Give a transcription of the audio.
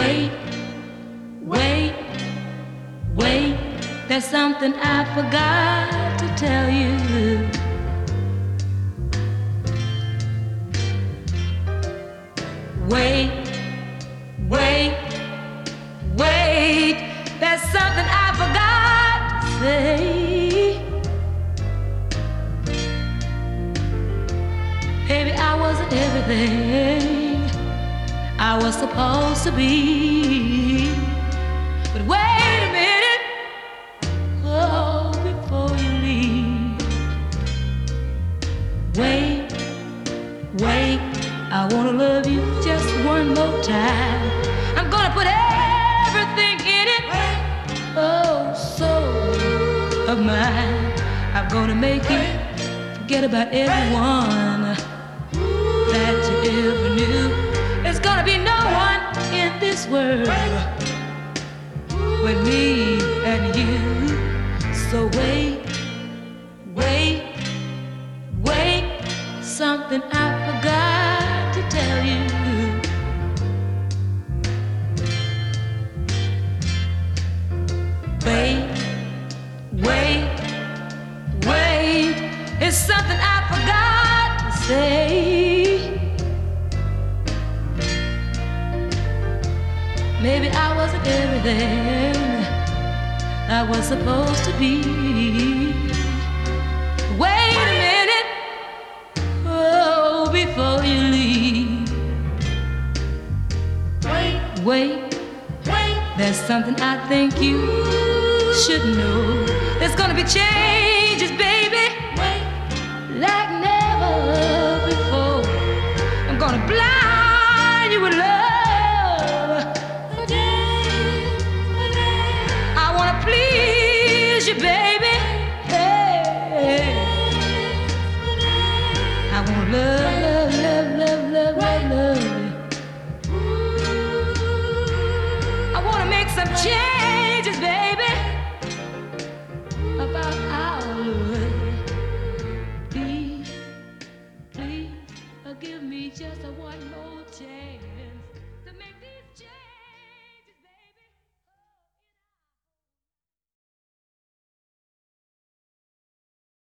Wait, wait, wait, there's something I forgot to tell you. Wait, wait, wait, there's something I forgot to say. Baby, I wasn't everything I was supposed to be. But wait a minute, oh, before you leave. Wait, wait, I wanna love you just one more time. I'm gonna put everything in it, oh, soul of mine. I'm gonna make you forget about everyone that you ever knew. There's gonna be no one in this world with me and you. So wait, wait, wait, something I forgot to tell you. Wait, wait, wait, it's something I forgot to say. Maybe I wasn't everything I was supposed to be. Wait a minute, oh, before you leave. Wait, wait, wait, there's something I think you should know. There's gonna be changes, baby, wait, like never before. I'm gonna blind you with love. Please you, baby. Hey, I wanna love, love, love, love, love, love, love. I wanna make some changes, baby, about our love. Please, please, give me just a one more chance.